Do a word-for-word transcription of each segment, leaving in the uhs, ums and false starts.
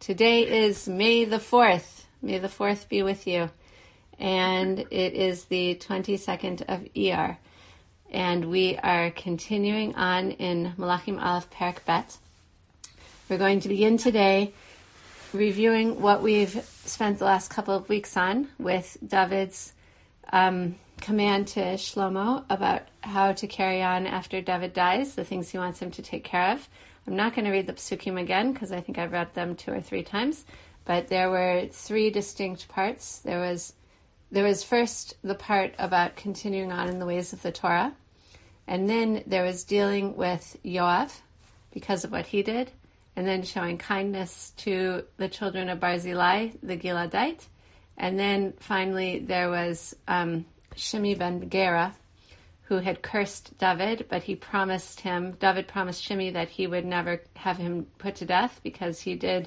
Today is May the fourth. May the fourth be with you. And it is the twenty-second of Iyar. And we are continuing on in Malachim Aleph Perek Bet. We're going to begin today reviewing what we've spent the last couple of weeks on with David's um, command to Shlomo about how to carry on after David dies, the things he wants him to take care of. I'm not going to read the psukim again because I think I've read them two or three times, but there were three distinct parts. There was there was first the part about continuing on in the ways of the Torah, and then there was dealing with Yoav because of what he did, and then showing kindness to the children of Barzillai, the Giladite, and then finally there was um, Shimi ben Gera, who had cursed David, but he promised him, David promised Shimi that he would never have him put to death because he did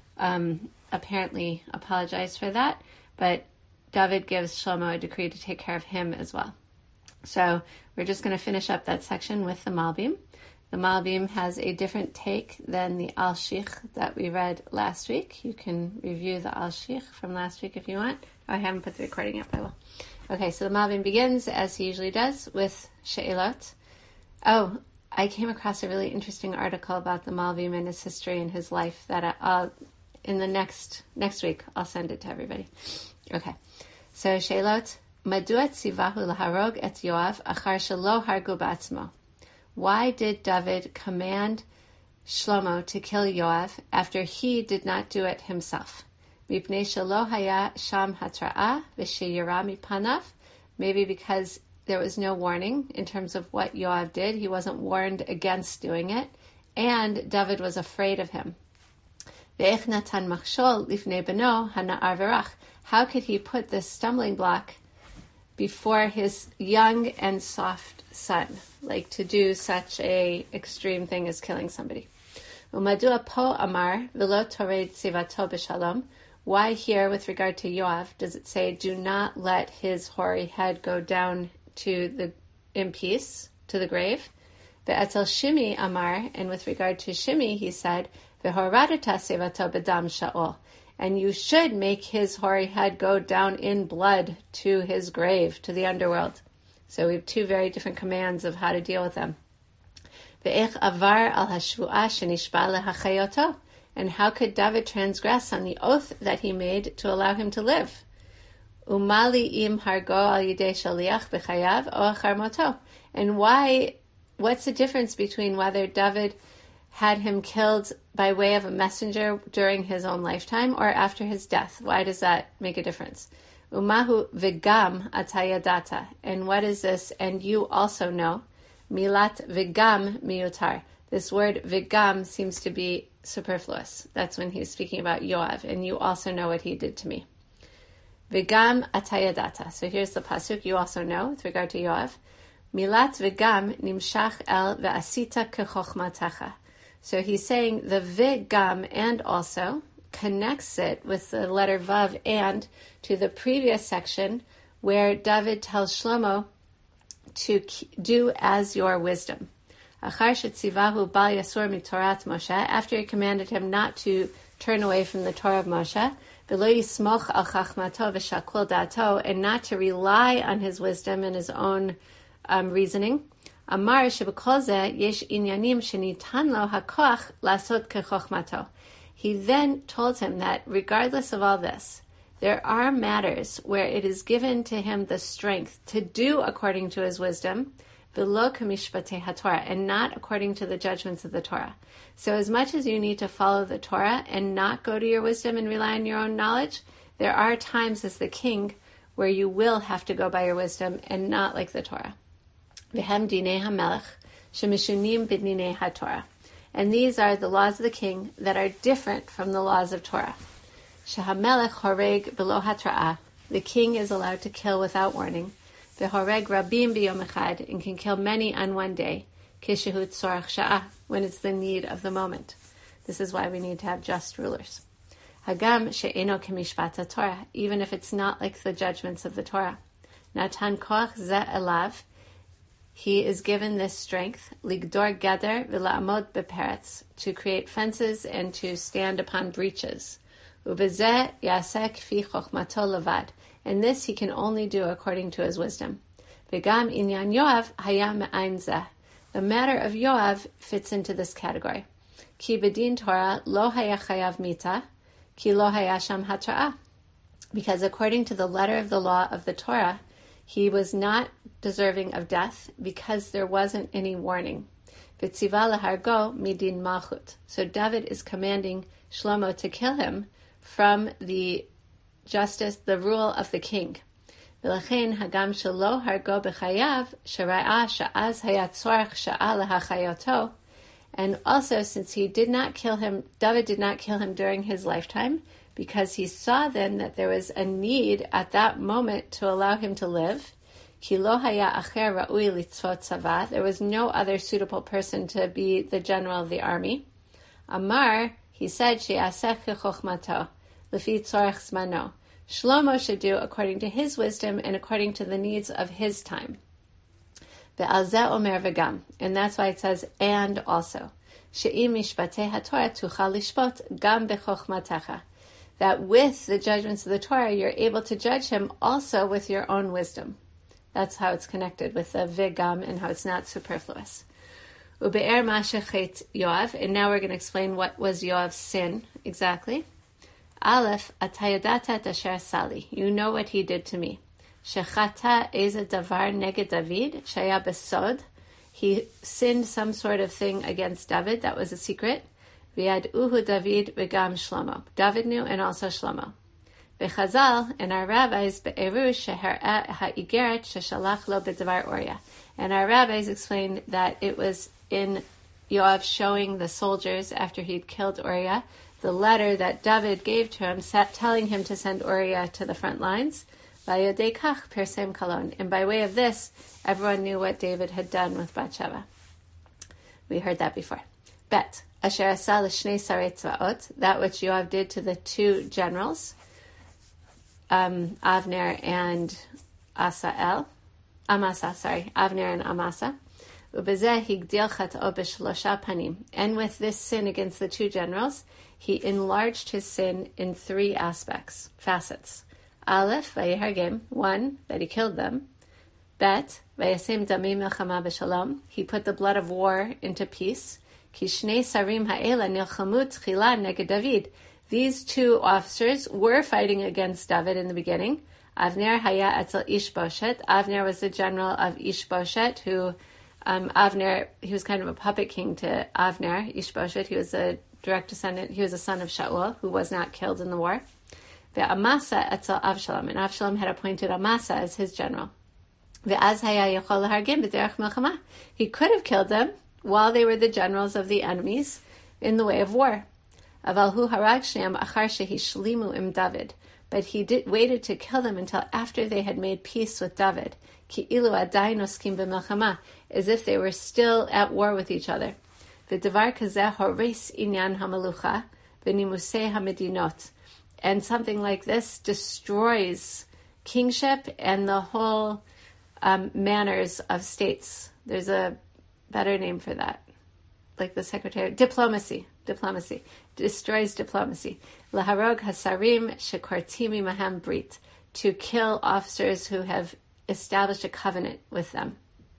um, apparently apologize for that, but David gives Shlomo a decree to take care of him as well. So we're just going to finish up that section with the Malbim. The Malbim has a different take than the Al-Shich that we read last week. You can review the Al-Shich from last week if you want. Oh, I haven't put the recording up, I will. Okay, so the Malbim begins, as he usually does, with She'elot. Oh, I came across a really interesting article about the Malbim and his history and his life that I'll, in the next next week, I'll send it to everybody. Okay, so She'elot, Madua tzivahu laharog et Yoav achar shelo hargu ba'atzmo. Why did David command Shlomo to kill Yoav after he did not do it himself? Mipnei shelo haya sham hatra'ah v'sheyira mipanav. Maybe because there was no warning in terms of what Yoav did. He wasn't warned against doing it. And David was afraid of him. Ve'ech natan machshol lifnei beno hana'ar v'rach. How could he put this stumbling block before his young and soft son? Like to do such a extreme thing as killing somebody. Umadua po amar v'lo tored tzivato b'shalom. Why here, with regard to Yoav, does it say, do not let his hoary head go down to the in peace, to the grave? Ve'etzel Shimi amar, and with regard to Shimi, he said, Ve'horadata sevato bedam sha'ol, and you should make his hoary head go down in blood to his grave, to the underworld. So we have two very different commands of how to deal with them. Ve'ech avar al hashvu'ah shenishba lehachayoto. And how could David transgress on the oath that he made to allow him to live? Umali im hargo al yidei shaliach b'chayav o achar moto. And why, what's the difference between whether David had him killed by way of a messenger during his own lifetime or after his death? Why does that make a difference? Umahu v'gam atayadata. And what is this? And you also know. Milat v'gam miutar. This word v'gam seems to be superfluous. That's when he's speaking about Yoav, and you also know what he did to me. V'gam atayadata. So here's the pasuk, you also know, with regard to Yoav. Milat v'gam nimshach el ve'asita kechochmatacha. So he's saying the v'gam and also connects it with the letter vav and to the previous section where David tells Shlomo to do as your wisdom. After he commanded him not to turn away from the Torah of Moshe, and not to rely on his wisdom and his own um, reasoning, he then told him that regardless of all this, there are matters where it is given to him the strength to do according to his wisdom, and not according to the judgments of the Torah. So as much as you need to follow the Torah and not go to your wisdom and rely on your own knowledge, there are times as the king where you will have to go by your wisdom and not like the Torah. And these are the laws of the king that are different from the laws of Torah. The king is allowed to kill without warning. V'horeg rabim b'yom echad, and can kill many on one day, kishehu tzorach sha'ah, when it's the need of the moment. This is why we need to have just rulers. Hagam she'eno kemishpat Torah, even if it's not like the judgments of the Torah. Natan koach ze elav, he is given this strength, ligdor gader v'la'amod beperetz, to create fences and to stand upon breaches. Ubezeh yaseh kfi chochmato levad, and this he can only do according to his wisdom. V'gam inyan Yoav haya me'ain zeh. The matter of Yoav fits into this category. Ki bedin Torah lo haya chayav mita, ki lo haya sham hatra'ah. Because according to the letter of the law of the Torah, he was not deserving of death because there wasn't any warning. V'tziva lehargo midin malchut. So David is commanding Shlomo to kill him from the justice, the rule of the king. V'lechein hagam shelo hargo b'chayav shera'a sha'az hayat tzorach sha'a lehachayoto. And also, since he did not kill him, David did not kill him during his lifetime, because he saw then that there was a need at that moment to allow him to live. Ki lo haya acher ra'ui litzvot tzava. There was no other suitable person to be the general of the army. Amar, he said, she'aseh chochmato, lefi tzorech zmano. Shlomo should do according to his wisdom and according to the needs of his time. Ve'al zeh omer v'gam. And that's why it says, and also. She'im mishpatei haTorah tuchal lishpot gam bechochmatecha. That with the judgments of the Torah, you're able to judge him also with your own wisdom. That's how it's connected with the v'gam and how it's not superfluous. Ube'er ma'ashechet Yoav, and now we're going to explain what was Yoav's sin exactly. Aleph, atayadata et asher sali. You know what he did to me. Shechata eze davar neged David, shaya besod. He sinned some sort of thing against David that was a secret. V'yad uhu David v'gam Shlomo. David knew and also Shlomo. V'chazal, and our rabbis, be'eru sheher'ah ha'igeret sheshalach lo b'davar Uriah. And our rabbis explained that it was in Yoav showing the soldiers after he'd killed Uriah the letter that David gave to him, telling him to send Uriah to the front lines. V'yodei kach persem kalon. And by way of this, everyone knew what David had done with Bathsheba. We heard that before. Bet. Asher asa l'shnei sarei tzvaot, that which Yoav did to the two generals, um, Avner and Asael, Amasa, sorry, Avner and Amasa. Ubezeh higdil chat'o b'shlosha panim. And with this sin against the two generals, he enlarged his sin in three aspects, facets. Aleph, vayihargem, one, that he killed them. Bet, vayasem damim melchama b'shalom, he put the blood of war into peace. Kishnei sarim ha'ela nilchamu tchila neged David. These two officers were fighting against David in the beginning. Avner haya etzel Ishboshet. Avner was the general of Ishboshet, who um, Avner, he was kind of a puppet king to Avner. Ishboshet, he was a direct descendant, he was a son of Shaul, who was not killed in the war. Ve'amasa etzel Avshalom, and Avshalom had appointed Amasa as his general. Ve'az haya yochol lehargim b'derech melchama. He could have killed them while they were the generals of the enemies in the way of war. Avalhu harag shneim achar shehishlimu im David. But he did, waited to kill them until after they had made peace with David. Ki ilu adayin oskim b'melchama, as if they were still at war with each other. V'devar kazeh hores inyan hamalucha v'nimusei hamedinot. And something like this destroys kingship and the whole um, manners of states. There's a better name for that, like the secretary, diplomacy, diplomacy, destroys diplomacy. Laharog hasarim shekortimi maham brit, to kill officers who have established a covenant with them.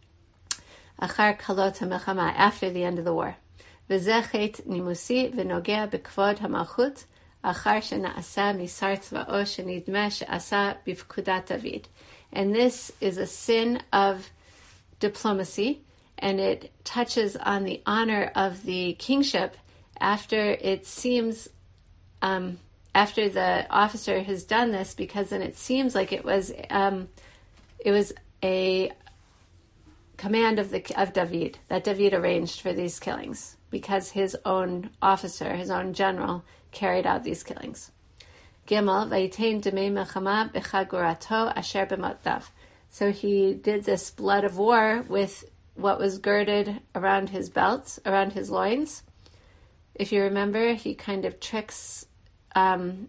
Achar kalot hamilchama, after the end of the war. V'zechet nimusi v'nogea b'kvod hamalchut, achar shenaasa misar tzva'o shenidmeh she'asa b'fkudat David. And this is a sin of diplomacy, and it touches on the honor of the kingship after it seems, um, after the officer has done this, because then it seems like it was, um, it was a command of the of David, that David arranged for these killings, because his own officer, his own general, carried out these killings. Gimel, vayitein demei melchama b'chagurato asher b'motdav. So he did this blood of war with what was girded around his belt, around his loins. If you remember, he kind of tricks um,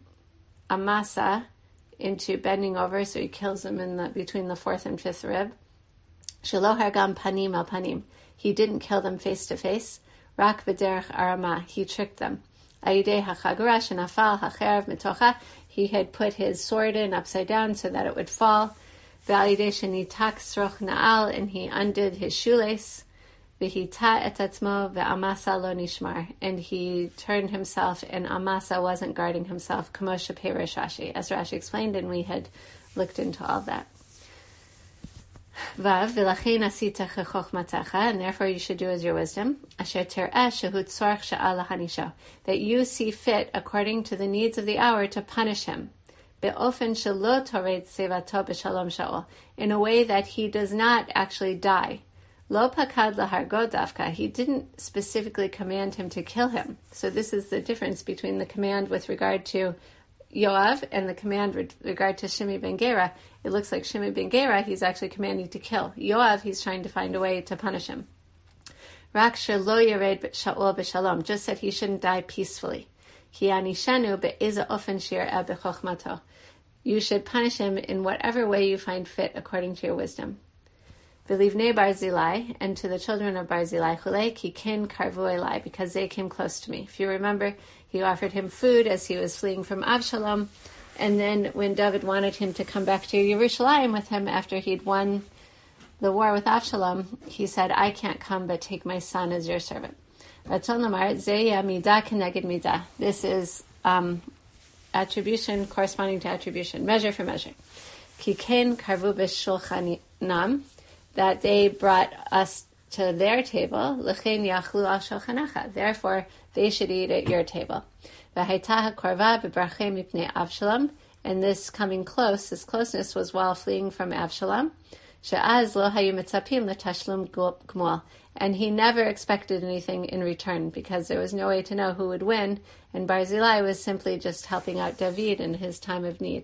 Amasa into bending over, so he kills him in the between the fourth and fifth rib. Shelo hargam panim al panim. He didn't kill them face to face. Rak b'derech arama. He tricked them. Ayidei hachagura shenafal hacherev mitocha. He had put his sword in upside down so that it would fall. V'ayidei shenitak sroch na'al. And he undid his shoelace. V'hita et atzmo ve'amasa lo nishmar. And he turned himself, and Amasa wasn't guarding himself. Kamosha Perish Rashi. As Rashi explained, and we had looked into all that. Vav v'lachein asita chechokmatecha, and therefore you should do as your wisdom. Asher ter'eh shehu tzorach she'al lahanisho, that you see fit according to the needs of the hour to punish him. Be'ofen shelo tored sevato b'shalom sha'ol, in a way that he does not actually die. Lo pakad lahargo dafka, he didn't specifically command him to kill him. So this is the difference between the command with regard to Yoav and the command with regard to Shimi ben Gera. It looks like Shimi ben Gera, he's actually commanding to kill. Yoav, he's trying to find a way to punish him. Rak shelo yared sha'ol b'shalom, just that he shouldn't die peacefully. Ki anishanu be'eza ofen shir'eh b'chokhmato. You should punish him in whatever way you find fit according to your wisdom. V'livnei Barzilai, and to the children of Barzilai, chulei ki ken karvu elai, because they came close to me. If you remember, he offered him food as he was fleeing from Avshalom, and then when David wanted him to come back to Yerushalayim with him after he'd won the war with Avshalom, he said, I can't come, but take my son as your servant. Ratzon lamar, zeya midah keneged midah. This is um, attribution corresponding to attribution, measure for measure. Ki ken karvu b'shulchanam, that they brought us to their table, l'chein yachlu al shulchanecha. Therefore, they should eat at your table. V'haita hakorva b'barchem mipnei Avshalom, and this coming close, this closeness was while fleeing from Avshalom. She'az lo hayu mitzapim l'tashlum gmul, and he never expected anything in return because there was no way to know who would win, and Barzilai was simply just helping out David in his time of need.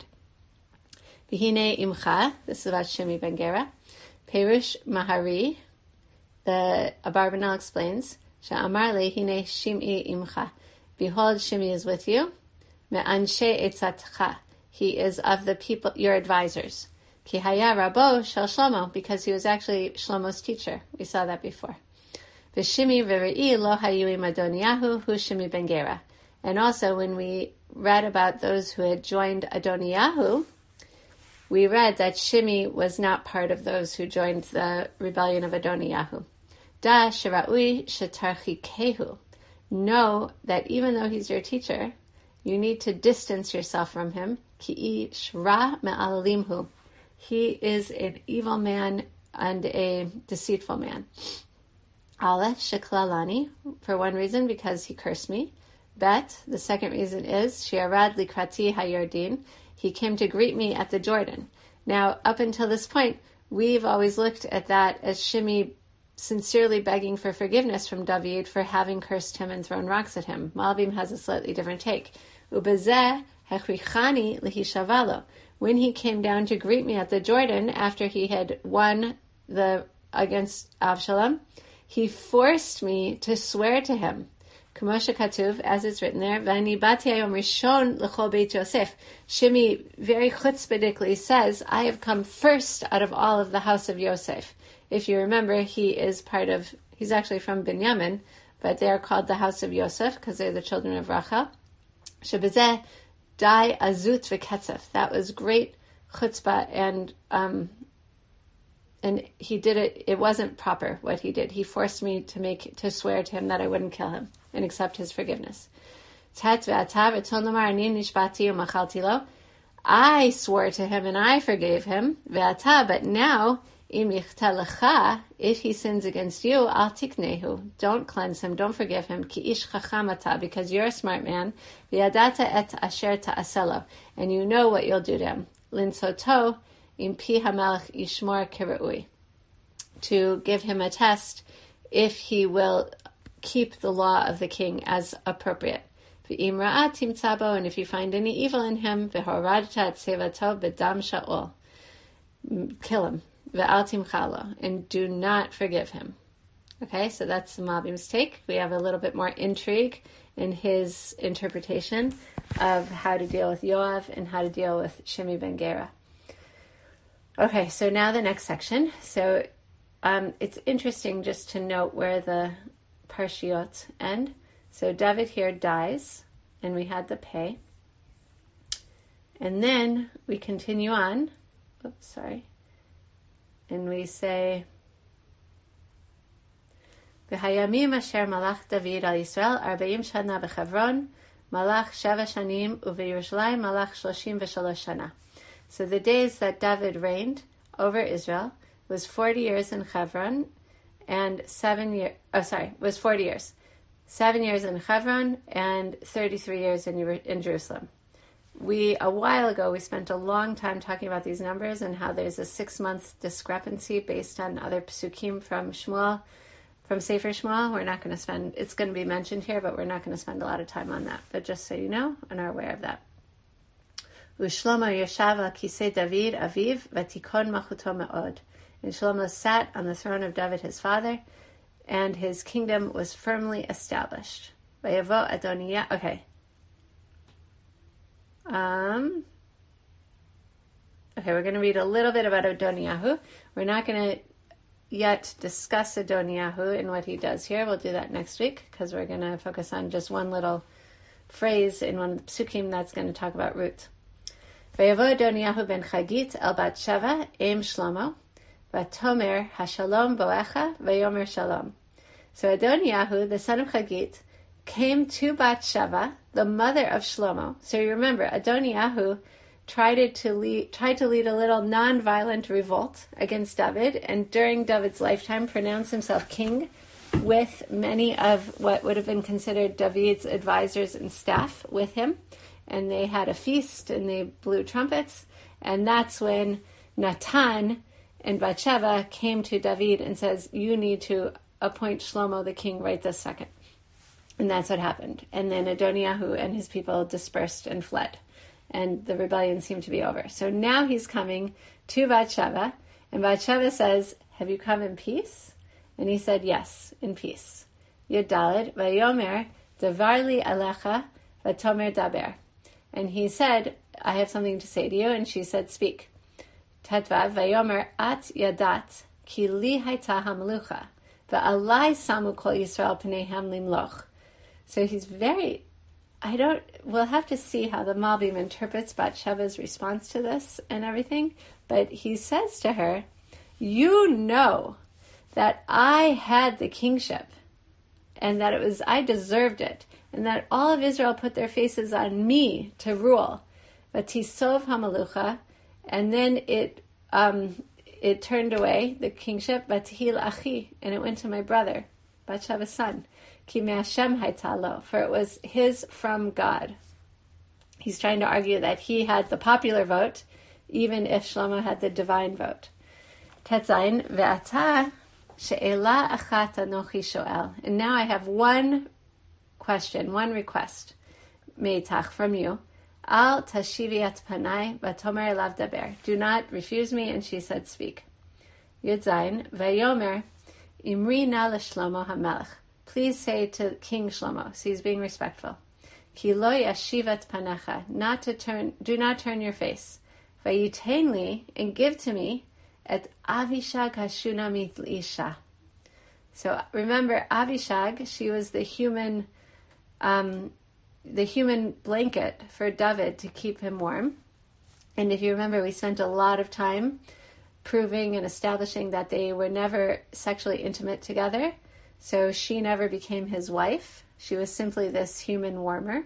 V'hine imcha, this is about Shimi ben Gera. Perush Mahari, the Abarbanel explains, Sha'amar lehine Shim'i imcha. Behold, Shimi is with you. Me'anshe etzatcha. He is of the people, your advisors. Ki haya rabo shel Shlomo, because he was actually Shlomo's teacher. We saw that before. V'shimi v're'i lo hayu im Adoniyahu hu Shimi ben Gera. And also, when we read about those who had joined Adoniyahu, we read that Shimi was not part of those who joined the rebellion of Adoniyahu. Da shira'ui shetarchikehu. Know that even though he's your teacher, you need to distance yourself from him. Ki'i shra me'alalimhu. He is an evil man and a deceitful man. Aleph sheklalani, for one reason, because he cursed me. Bet, the second reason is shi'arad likrati hayardin. He came to greet me at the Jordan. Now, up until this point, we've always looked at that as Shimi sincerely begging for forgiveness from David for having cursed him and thrown rocks at him. Malbim has a slightly different take. Ubezeh hechrichani lihishavalo. When he came down to greet me at the Jordan after he had won the against Avshalom, he forced me to swear to him. Kamosha Katuv, as it's written there, Vani Bati Ayom Rishon L'chol Beit Yosef. Shimi very chutzpahedically says, I have come first out of all of the house of Yosef. If you remember, he is part of, he's actually from Binyamin, but they are called the house of Yosef because they're the children of Rachel. Shebezeh Dai Azut V'Ketzef. That was great chutzpah, and um, and he did it, it wasn't proper what he did. He forced me to make, to swear to him that I wouldn't kill him and accept his forgiveness. I swore to him and I forgave him. But now, if he sins against you, al tiknehu. Don't cleanse him, don't forgive him. Ki ish chachamata, because you're a smart man. V'yadata et asher ta'aselo, and you know what you'll do to him. Linsoto im pi hamelech yishmor kereui, to give him a test if he will keep the law of the king as appropriate. V'im ra'at timtzabo, and if you find any evil in him, v'horadta et sevato b'dam sha'ol, kill him. Ve'al timchalo, and do not forgive him. Okay, so that's the Malbim's take. We have a little bit more intrigue in his interpretation of how to deal with Yoav and how to deal with Shimi ben Gera. Okay, so now the next section. So um, it's interesting just to note where the parshiot end. So David here dies, and we had the pay. And then we continue on. Oops, sorry. And we say, V'hayamim asher malach David al Yisrael arba'im shana b'Chevron malach sheva shanim uveYerushalayim malach shloshim v'shalosh shana. So the days that David reigned over Israel was forty years in Hebron and seven years, oh sorry, was forty years. Seven years in Hebron and thirty-three years in, in Jerusalem. We, a while ago, we spent a long time talking about these numbers and how there's a six-month discrepancy based on other psukim from Shmuel, from Sefer Shmuel. We're not going to spend, it's going to be mentioned here, but we're not going to spend a lot of time on that. But just so you know and are aware of that. Ushlomo yeshav al kisei David aviv vatikon machuto me'od. And Shlomo sat on the throne of David his father, and his kingdom was firmly established. Vayavo Adoniah. Okay. Um. Okay, we're going to read a little bit about Adoniyahu. We're not going to yet discuss Adoniyahu and what he does here. We'll do that next week because we're going to focus on just one little phrase in one of the psukim that's going to talk about Ruth. Vayavo Adoniyahu ben Chagit el bat Sheva em Shlomo vatomer hashalom boecha vayomer shalom. So Adoniyahu, the son of Chagit, came to Bathsheba, the mother of Shlomo. So you remember, Adoniyahu tried to lead, tried to lead a little non-violent revolt against David, and during David's lifetime pronounced himself king with many of what would have been considered David's advisors and staff with him. And they had a feast, and they blew trumpets, and that's when Natan and Bathsheba came to David and says, you need to appoint Shlomo the king right this second. And that's what happened. And then Adoniyahu and his people dispersed and fled. And the rebellion seemed to be over. So now he's coming to Bathsheba. And Bathsheba says, have you come in peace? And he said, yes, in peace. Yud Daled, Vayomer, Davar li alecha, Vatomer daber. And he said, I have something to say to you. And she said, speak. Tetvav, Vayomer, at yadat, ki li hayta hamlucha, va'alai samu kol Yisrael pneihem limloch. So he's very, I don't, we'll have to see how the Malbim interprets Bathsheba's response to this and everything, but he says to her, you know that I had the kingship and that it was, I deserved it, and that all of Israel put their faces on me to rule. Vatisov hamalucha, and then it, um, it turned away, the kingship, vatihil achi, and it went to my brother, Bathsheba's son. Ki me'Hashem haytalo, for it was his from God. He's trying to argue that he had the popular vote, even if Shlomo had the divine vote. Tetzain ve'ata she'ela achat anochi shoel. And now I have one question, one request, meitach, from you. Al tashivi at panai v'tomer elav daber. Do not refuse me. And she said, speak. Yud Zayin ve'yomer imri na l'Shlomo hamelech. Please say to King Shlomo, so he's being respectful, Ki lo yashivat panecha, not to turn, do not turn your face. Vayitein li, and give to me, et Avishag hashunamit l'isha. So remember, Avishag, she was the human, um, the human blanket for David to keep him warm. And if you remember, we spent a lot of time proving and establishing that they were never sexually intimate together. So she never became his wife. She was simply this human warmer.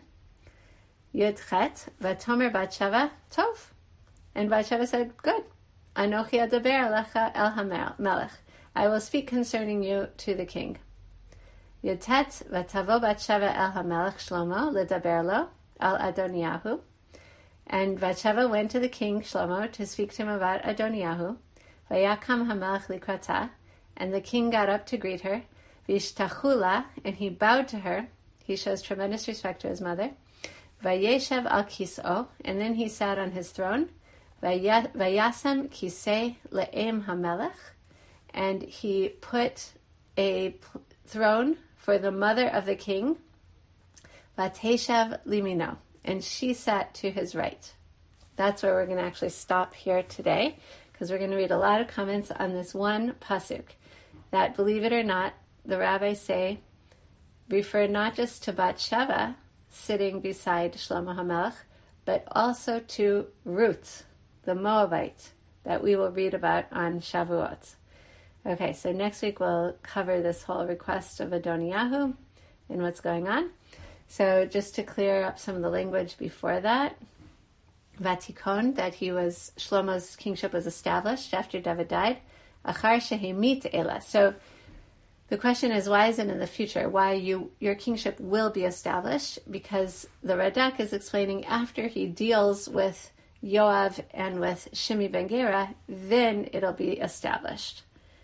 Yud Chet, Vatomer Bathsheba, Tov. And Bathsheba said, good. Anochi adaber alecha el hamelech. I will speak concerning you to the king. Yud Tet, Vatavo Bathsheba el hamelech Shlomo, ledaber lo, al Adoniyahu. And Bathsheba went to the king Shlomo to speak to him about Adoniyahu. Vayakam hamelech likrata. And the king got up to greet her. Vishtachula, and he bowed to her. He shows tremendous respect to his mother. Vayeshev al kis'o, and then he sat on his throne. Vayasem kisei le'em hamelech, and he put a throne for the mother of the king. Vateshev limino, and she sat to his right. That's where we're going to actually stop here today, because we're going to read a lot of comments on this one pasuk. that, believe it or not, the rabbis say, refer not just to Bathsheba sitting beside Shlomo HaMelech, but also to Ruth, the Moabite, that we will read about on Shavuot. Okay, so next week we'll cover this whole request of Adoniyahu and what's going on. So just to clear up some of the language before that, Vatikon, that he was, Shlomo's kingship was established after David died. Achar shehemit ela. So the question is, why is it in the future? Why you your kingship will be established? Because the Radak is explaining after he deals with Yoav and with Shimi ben Gera, then it'll be established.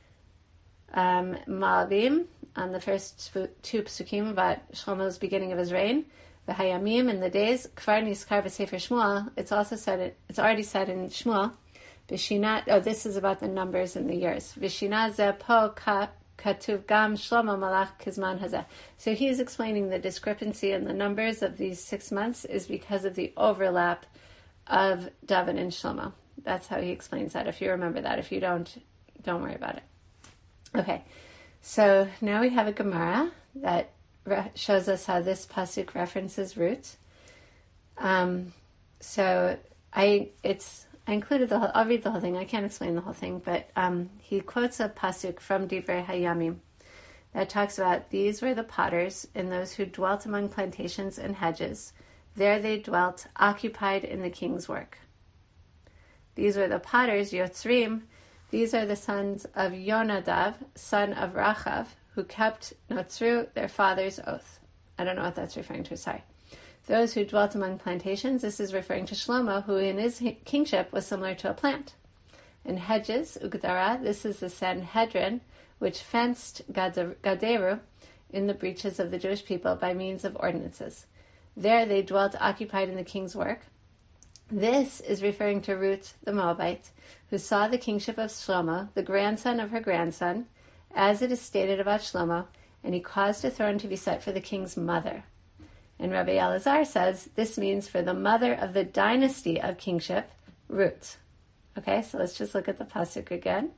Um, Malbim, on the first two psukim about Shlomo's beginning of his reign, the Hayamim in the days, Kvar Niskar v'Sefer Shmuel, it's also said, it's already said in Shmuel, V'shina, oh, this is about the numbers in the years. V'shina ze po katuv gam Shlomo malach kizman hazeh. So he is explaining the discrepancy in the numbers of these six months is because of the overlap of David and Shlomo. That's how he explains that, if you remember that. If you don't, don't worry about it. Okay, so now we have a Gemara that re- shows us how this pasuk references Ruth. Um, so I it's I included the whole. I'll read the whole thing. I can't explain the whole thing, but um, he quotes a pasuk from Divrei Hayamim that talks about these were the potters and those who dwelt among plantations and hedges. There they dwelt, occupied in the king's work. These were the potters, Yotzrim. These are the sons of Yonadav, son of Rachav, who kept Notzru, their father's oath. I don't know what that's referring to, sorry. Those who dwelt among plantations, this is referring to Shlomo, who in his kingship was similar to a plant. And hedges, Ugdara, this is the Sanhedrin, which fenced Gaderu in the breaches of the Jewish people by means of ordinances. There they dwelt occupied in the king's work. This is referring to Ruth the Moabite, who saw the kingship of Shlomo, the grandson of her grandson, as it is stated about Shlomo, and he caused a throne to be set for the king's mother. And Rabbi Elazar says this means for the mother of the dynasty of kingship, Ruth. Okay, so let's just look at the pasuk again,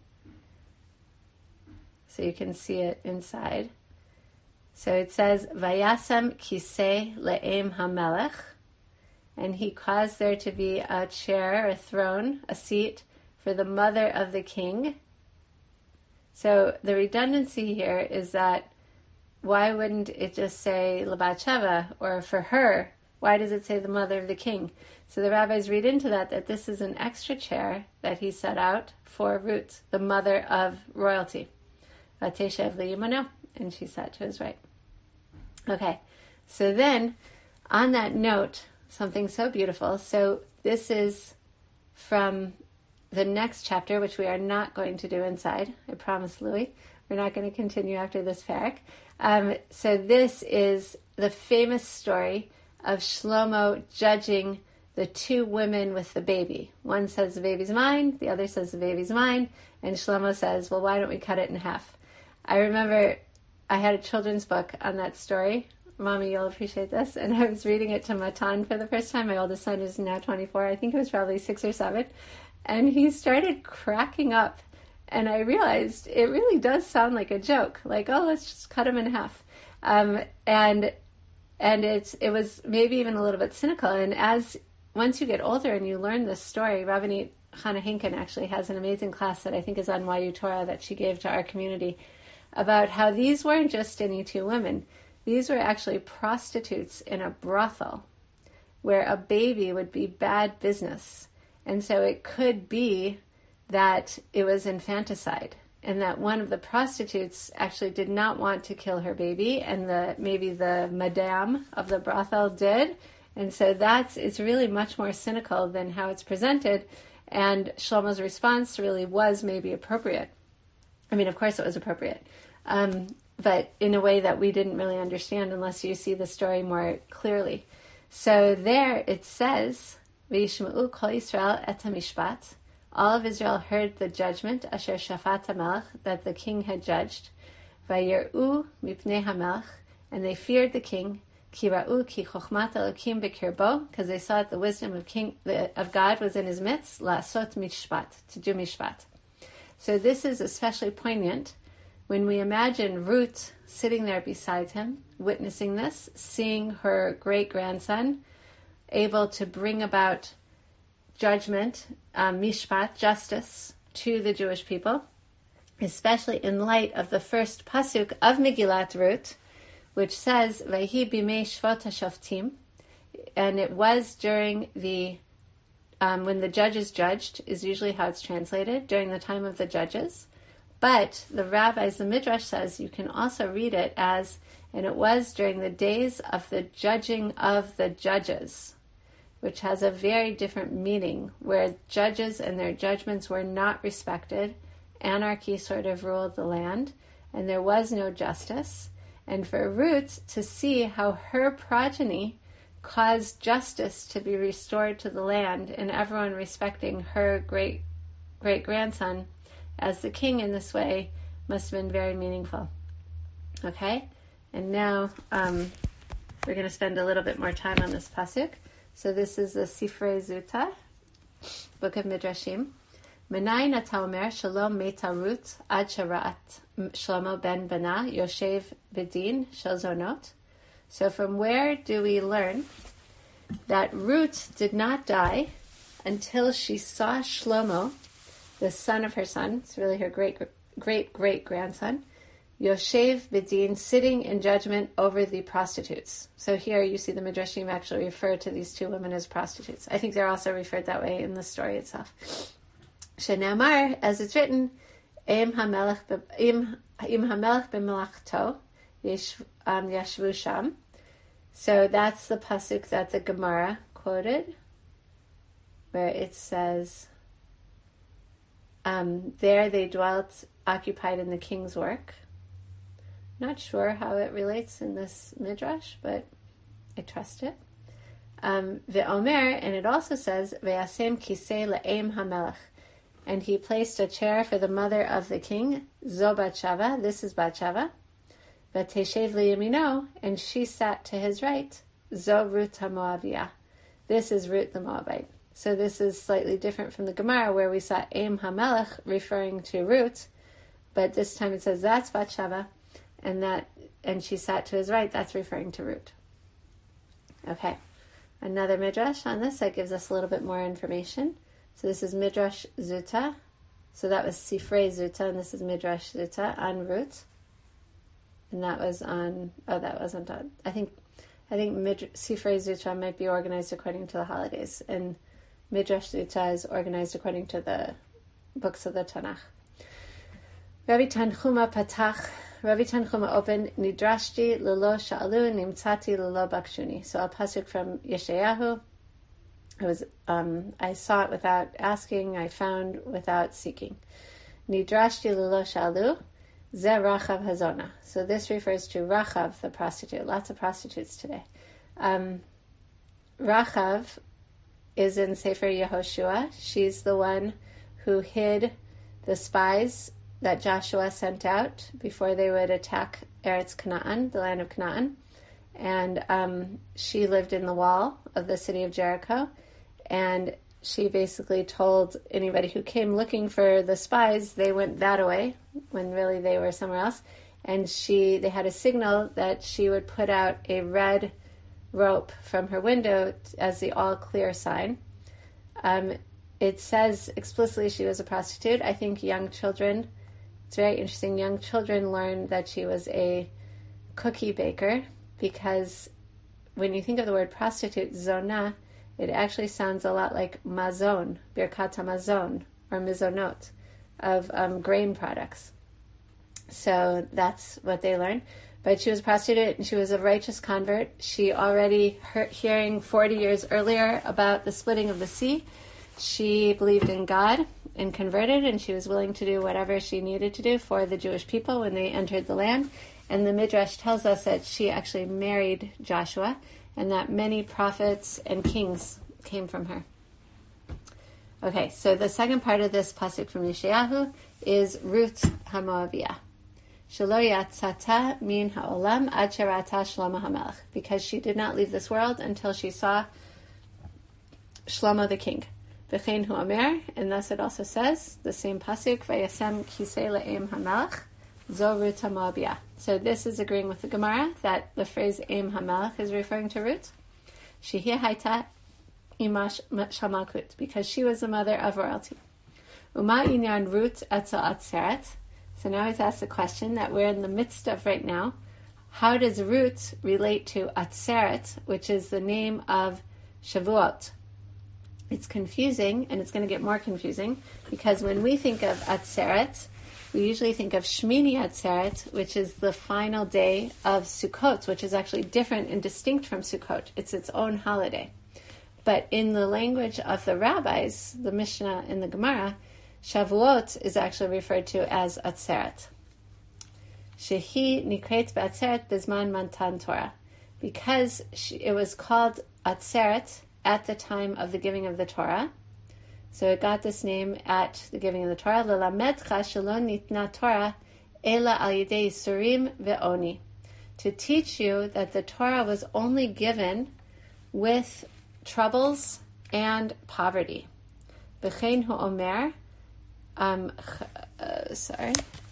so you can see it inside. So it says, Vayasam kisei le'em hamelech, and he caused there to be a chair, a throne, a seat for the mother of the king. So the redundancy here is that why wouldn't it just say Lebatsheva, or for her? Why does it say the mother of the king? So the rabbis read into that that this is an extra chair that he set out for Ruth, the mother of royalty. Vateshev liyimano, and she sat to his right. Okay, so then on that note, something so beautiful. So this is from the next chapter, which we are not going to do inside. I promise, Louis. We're not going to continue after this parak. Um, so this is the famous story of Shlomo judging the two women with the baby. One says the baby's mine, the other says the baby's mine, and Shlomo says, well, why don't we cut it in half? I remember I had a children's book on that story. Mommy, you'll appreciate this. And I was reading it to Matan for the first time. My oldest son is now twenty-four. I think it was probably six or seven. And he started cracking up. And I realized it really does sound like a joke. Like, oh, let's just cut him in half. Um, and and it's, it was maybe even a little bit cynical. And as once you get older and you learn this story, Rabbanit Chana Hinken actually has an amazing class that I think is on Y U Torah that she gave to our community about how these weren't just any two women. These were actually prostitutes in a brothel where a baby would be bad business. And so it could be that it was infanticide and that one of the prostitutes actually did not want to kill her baby, and the maybe the madame of the brothel did. And so that's, it's really much more cynical than how it's presented. And Shlomo's response really was maybe appropriate. I mean, of course it was appropriate. Um, but in a way that we didn't really understand unless you see the story more clearly. So there it says, V'yishma'u kol Yisrael et hamishpat. All of Israel heard the judgment, asher shafat hamelech, that the king had judged. Vayir'u mipnei hamelech, and they feared the king, ki ra'u ki chochmat elokim b'kirbo, because they saw that the wisdom of king the, of God was in his midst, la'asot mishpat, to do mishpat. So this is especially poignant when we imagine Ruth sitting there beside him, witnessing this, seeing her great-grandson able to bring about judgment, um, mishpat, justice, to the Jewish people, especially in light of the first pasuk of Megillat Ruth, which says, Vayhi bimei shvot hashoftim, and it was during the, um, when the judges judged, is usually how it's translated, during the time of the judges. But the rabbis, the Midrash says, you can also read it as, and it was during the days of the judging of the judges, which has a very different meaning, where judges and their judgments were not respected. Anarchy sort of ruled the land, and there was no justice. And for Ruth to see how her progeny caused justice to be restored to the land, and everyone respecting her great great grandson as the king in this way, must have been very meaningful. Okay, and now um, we're going to spend a little bit more time on this pasuk. So this is the Sifrei Zuta, Book of Midrashim. Menayin ata omer shalom meta Ruth ad shara'at Shlomo ben Bana yoshev b'din shel zonot. So from where do we learn that Ruth did not die until she saw Shlomo, the son of her son, it's really her great great great grandson, Yoshev B'din, sitting in judgment over the prostitutes. So here you see the Midrashim actually refer to these two women as prostitutes. I think they're also referred that way in the story itself. Shene'amar, as it's written, Im hamelech b'melachto yashvu sham. So that's the pasuk that the Gemara quoted, where it says, um, there they dwelt occupied in the king's work. Not sure how it relates in this midrash, but I trust it. Um, Ve'omer, and it also says, Ve'asem kisei le'em hamelech, and he placed a chair for the mother of the king, Zo Batshava, this is Batshava, V'teshev liyamino, and she sat to his right, Zo Ruth HaMoaviyah, this is Ruth the Moabite. So this is slightly different from the Gemara, where we saw Em HaMelech referring to Ruth, but this time it says that's Batshava, and that, and she sat to his right, that's referring to Ruth. Okay, another midrash on this that gives us a little bit more information. So this is Midrash Zuta. So that was Sifrei Zuta, and this is Midrash Zuta on Ruth. And that was on, oh, that wasn't on, I think, I think Mid- Sifrei Zuta might be organized according to the holidays, and Midrash Zuta is organized according to the books of the Tanakh. Rabbi Tanchuma Patach, Rabbi Tanchuma opened, Nidrashti lelo sha'alu nimtzati lelo bakshuni. So a pasuk from Yeshayahu. It was, um, I sought without asking, I found without seeking. Nidrashti lelo sha'alu, ze Rachav hazona. So this refers to Rachav, the prostitute. Lots of prostitutes today. Um, Rachav is in Sefer Yehoshua. She's the one who hid the spies that Joshua sent out before they would attack Eretz Canaan, the land of Canaan. And um, she lived in the wall of the city of Jericho. And she basically told anybody who came looking for the spies, they went that way, when really they were somewhere else. And she, they had a signal that she would put out a red rope from her window as the all clear sign. Um, it says explicitly she was a prostitute. I think young children, it's very interesting, young children learned that she was a cookie baker, because when you think of the word prostitute, zona, it actually sounds a lot like mazon, birkat hamazon, or mizonot, of um, grain products. So that's what they learned. But she was a prostitute and she was a righteous convert. She already heard, hearing forty years earlier about the splitting of the sea, she believed in God and converted, and she was willing to do whatever she needed to do for the Jewish people when they entered the land. And the Midrash tells us that she actually married Joshua, and that many prophets and kings came from her. Okay, so the second part of this pasuk from Yeshayahu is Ruth HaMoaviyah. Shelo yatzata min ha'olam ad sherata Shlomo HaMelech, because she did not leave this world until she saw Shlomo the king. V'chein hu omer, and thus it also says, the same pasuk, vayasem kisei le'em HaMelech, Zo Ruth HaMoabiyah. So this is agreeing with the Gemara that the phrase Em HaMelech is referring to Ruth. Shehia Haita Imash Shamalkut, because she was the mother of royalty. Uma Inyan Ruth Etzel Atzeret. So now he's asked the question that we're in the midst of right now. How does Ruth relate to Atzeret, which is the name of Shavuot? It's confusing, and it's going to get more confusing, because when we think of Atzeret, we usually think of Shmini Atzeret, which is the final day of Sukkot, which is actually different and distinct from Sukkot. It's its own holiday. But in the language of the rabbis, the Mishnah and the Gemara, Shavuot is actually referred to as Atzeret. Shehi nikret b'atzeret bizman matan Torah, because she, it was called Atzeret at the time of the giving of the Torah. So it got this name at the giving of the Torah. L'lamedcha shelo nitna Torah ela al yidei yisurim ve'oni, to teach you that the Torah was only given with troubles and poverty. B'chein hu omer, um, uh, sorry.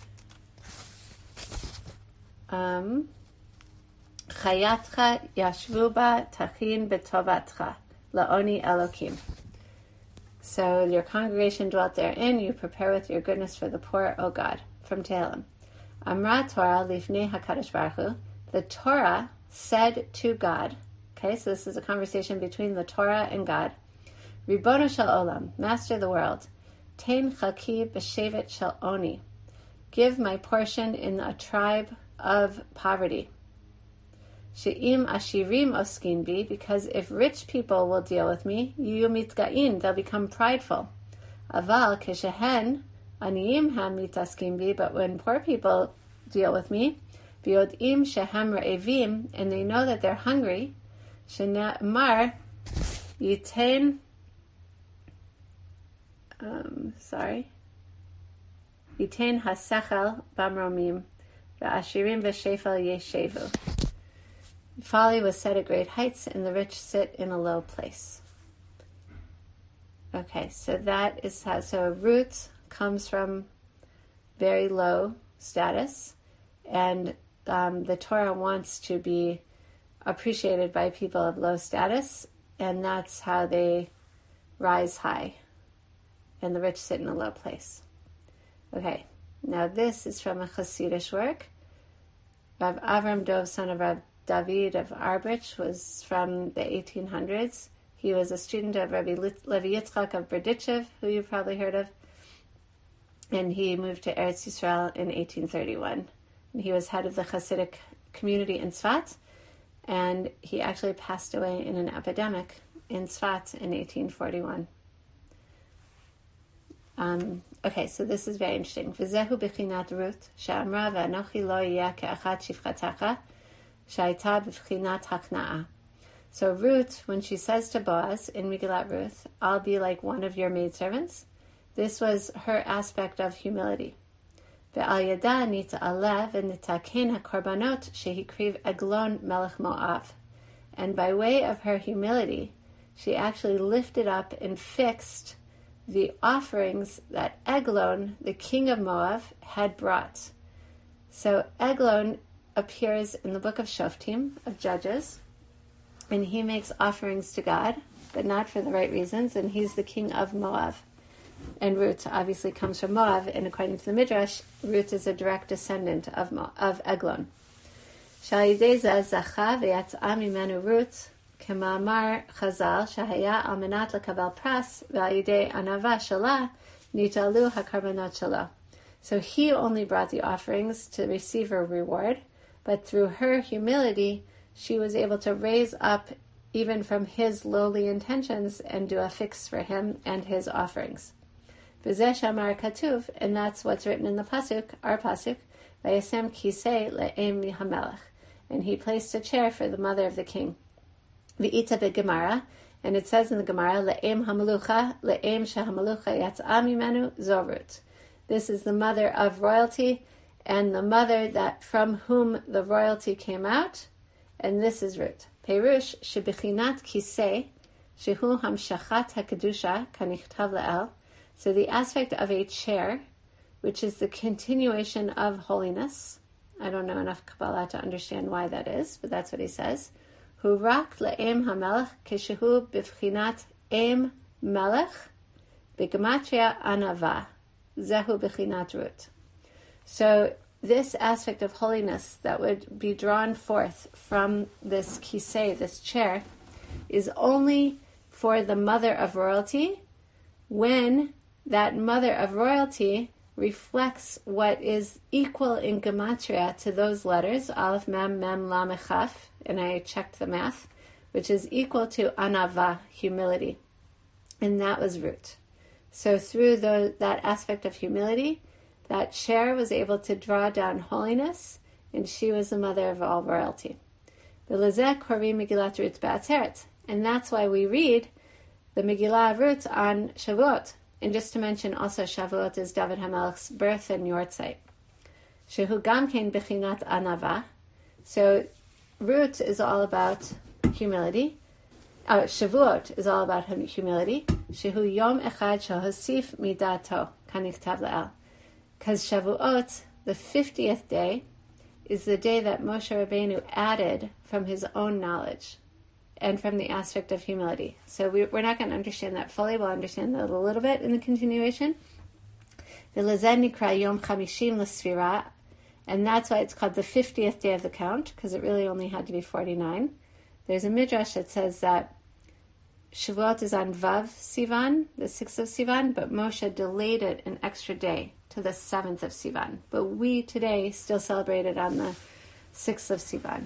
Um, Chayatcha yashvu ba tachin betovatcha laoni elokim. So your congregation dwelt therein, you prepare with your goodness for the poor, O God. From Tehillim. Amra Torah lifnei HaKadosh Baruch Hu. The Torah said to God. Okay, so this is a conversation between the Torah and God. Ribono shel olam, master of the world. Tein chalki b'shevet shel oni. Give my portion in a tribe of poverty. She'im ashirim oskin bi, because if rich people will deal with me, yu mitgain, they'll become prideful. Aval keshehen aniyim ham mitaskin bi, but when poor people deal with me, biyodim shehem re'evim, and they know that they're hungry, shene'mar yitain, um, sorry, yitain hasechel bamromim, ve'ashirim ve'shefel yeshevu. Folly was set at great heights, and the rich sit in a low place. Okay, so that is how, so Ruth comes from very low status, and um, the Torah wants to be appreciated by people of low status, and that's how they rise high, and the rich sit in a low place. Okay, now this is from a Hasidic work. Rav Avram Dov, son of Rav David of Arbich, was from the eighteen hundreds. He was a student of Rabbi Levi Yitzchak of Berdichev, who you've probably heard of, and he moved to Eretz Yisrael in eighteen thirty-one. And he was head of the Hasidic community in Tzfat, and he actually passed away in an epidemic in Tzfat in eighteen forty-one. Um, okay, so this is very interesting. V'zehu b'chinat Ruth, she'amra v'anochi lo yeh ke'achat shivchatecha, she'ayta b'chinat hakna'a. So Ruth, when she says to Boaz in Megillat Ruth, I'll be like one of your maidservants, this was her aspect of humility. Ve'al yada nita'aleh v'nitaken hakorbanot shehikriv Eglon melech Moav. And by way of her humility, she actually lifted up and fixed the offerings that Eglon, the king of Moab, had brought. So Eglon appears in the book of Shoftim, of Judges, and he makes offerings to God, but not for the right reasons, and he's the king of Moab. And Ruth obviously comes from Moab, and according to the Midrash, Ruth is a direct descendant of Mo- of Eglon. Shalideza zacha v'yatza mimenu Ruth, k'ma'amar Chazal, shahaya al menat lekabel pras, v'al yidei anava shala, nitalu hakarbanot shala. So he only brought the offerings to receive a reward, but through her humility, she was able to raise up even from his lowly intentions and do a fix for him and his offerings. V'zeh shamar katuv, and that's what's written in the pasuk, our pasuk, vayasem kisei le'em hamelech, and he placed a chair for the mother of the king. V'ita be'gemara, and it says in the Gemara, le'em hamelucha, le'em shehamelucha yatz'a mimenu zorut. This is the mother of royalty, and the mother that from whom the royalty came out, and this is Ruth. Perush shebichinat kisei, shehu hamshachat hakadusha kanichtav le'el. So the aspect of a chair, which is the continuation of holiness. I don't know enough Kabbalah to understand why that is, but that's what he says. Hu rak le'em hamelech kishehu b'vchinat em melech b'gematria anava zehu b'chinat rut. So this aspect of holiness that would be drawn forth from this kisei, this chair, is only for the mother of royalty when that mother of royalty reflects what is equal in gematria to those letters, Aleph, Mem, Mem, Lamed, Chaf, and I checked the math, which is equal to anava, humility. And that was root. So through the, that aspect of humility, that chair was able to draw down holiness, and she was the mother of all royalty. And that's why we read the Megillah of Ruth on Shavuot. And just to mention also, Shavuot is David HaMelech's birth and yortzeit. Shehu gamkein bechinat anava. So Ruth is all about humility. Uh, Shavuot is all about humility. Shehu yom echad shehosif midato kanichtav le'el. Because Shavuot, the fiftieth day, is the day that Moshe Rabbeinu added from his own knowledge and from the aspect of humility. So we, we're not going to understand that fully. We'll understand that a little bit in the continuation. And that's why it's called the fiftieth day of the count, because it really only had to be forty-nine. There's a midrash that says that Shavuot is on Vav Sivan, the sixth of Sivan, but Moshe delayed it an extra day to the seventh of Sivan. But we today still celebrate it on the sixth of Sivan.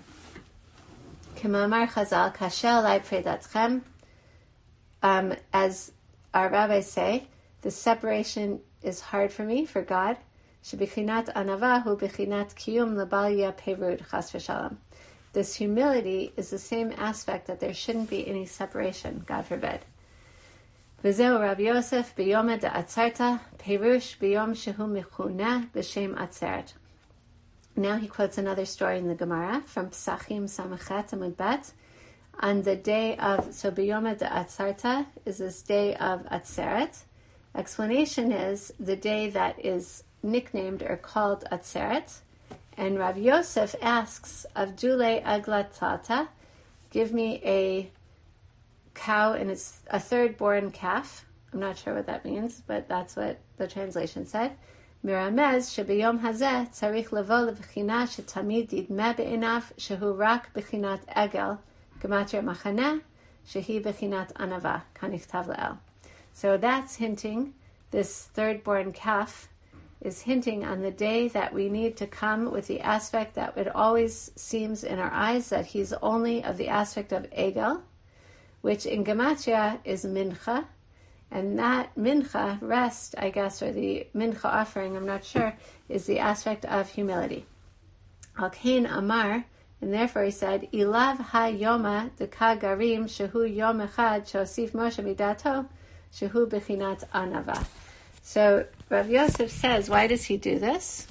K'mamar Chazal, Kasher alai predatchem. Um, as our rabbis say, the separation is hard for me, for God. Shebichinat anavahu bichinat kiyum lebalia perud chas v'shalom. This humility is the same aspect that there shouldn't be any separation, God forbid. V'zeu Rabbi Yosef b'yom da'atzarta perush b'yom shehu mechuneh b'shem atzeret. Now he quotes another story in the Gemara from Psachim Samachet Amud Bet. On the day of, so b'yom da'atzarta is this day of Atzeret. Explanation is the day that is nicknamed or called Atzeret. And Rav Yosef asks, Avdule aglatata, give me a cow and it's a third-born calf. I'm not sure what that means, but that's what the translation said. Miramez shebiyom hazeh tzarich levo levchina shetamid yidmeh be'inav shehu rak bechinat egel gematria machaneh shehi bechinat anava kanichtav le'el. So that's hinting, this third-born calf is hinting on the day that we need to come with the aspect that it always seems in our eyes that he's only of the aspect of Egel, which in Gematria is Mincha, and that Mincha, rest, I guess, or the Mincha offering, I'm not sure, is the aspect of humility. Al-Kain Amar, and therefore he said, Ilav ha-yoma deka garim shehu yom echad shosif Moshe midato shehu bechinat anava. So Rav Yosef says, why does he do this?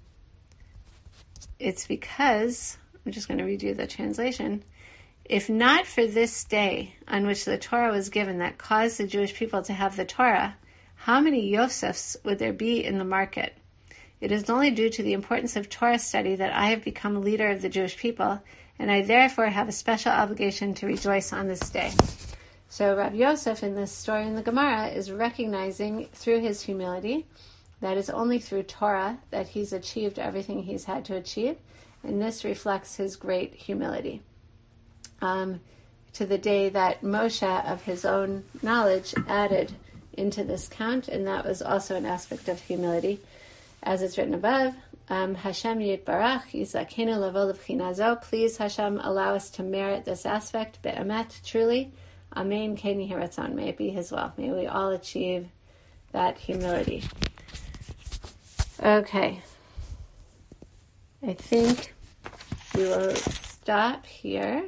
It's because, I'm just going to redo the translation, if not for this day on which the Torah was given that caused the Jewish people to have the Torah, how many Yosefs would there be in the market? It is only due to the importance of Torah study that I have become leader of the Jewish people, and I therefore have a special obligation to rejoice on this day. So Rav Yosef in this story in the Gemara is recognizing through his humility that it's only through Torah that he's achieved everything he's had to achieve, and this reflects his great humility. Um, to the day that Moshe, of his own knowledge, added into this count, and that was also an aspect of humility. As it's written above, um, Hashem Yitbarach, Yizakenu Lavo L'Bchina Zo, please Hashem allow us to merit this aspect, Be'emet, truly, Amen, Keni Hiratzon, may it be his will. May we all achieve that humility. Okay. I think we will stop here.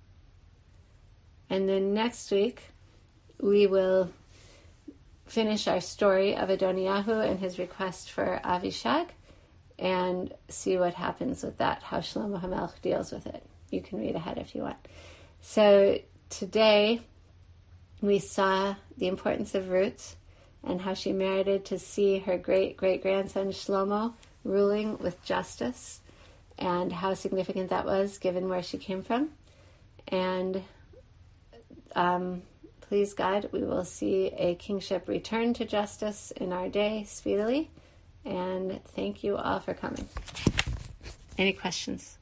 And then next week, we will finish our story of Adoniyahu and his request for Avishag and see what happens with that, how Shlomo HaMelech deals with it. You can read ahead if you want. So today, we saw the importance of roots, and how she merited to see her great-great-grandson Shlomo ruling with justice, and how significant that was given where she came from. And um, please God, we will see a kingship return to justice in our day speedily. And thank you all for coming. Any questions?